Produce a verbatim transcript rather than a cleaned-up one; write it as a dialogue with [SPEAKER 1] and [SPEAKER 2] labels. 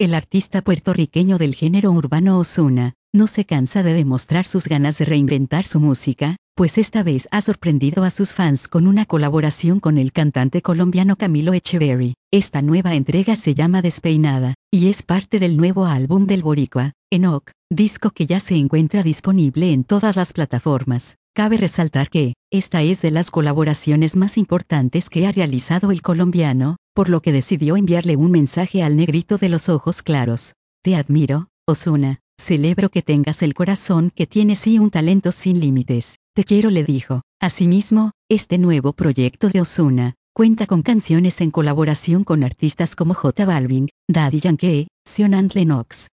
[SPEAKER 1] El artista puertorriqueño del género urbano Ozuna, no se cansa de demostrar sus ganas de reinventar su música, pues esta vez ha sorprendido a sus fans con una colaboración con el cantante colombiano Camilo Echeverry. Esta nueva entrega se llama Despeinada, y es parte del nuevo álbum del boricua, Enoch, disco que ya se encuentra disponible en todas las plataformas. Cabe resaltar que, esta es de las colaboraciones más importantes que ha realizado el colombiano, por lo que decidió enviarle un mensaje al negrito de los ojos claros. Te admiro, Ozuna, celebro que tengas el corazón que tienes y un talento sin límites. Te quiero, le dijo. Asimismo, este nuevo proyecto de Ozuna cuenta con canciones en colaboración con artistas como J Balvin, Daddy Yankee, Sion and Lennox,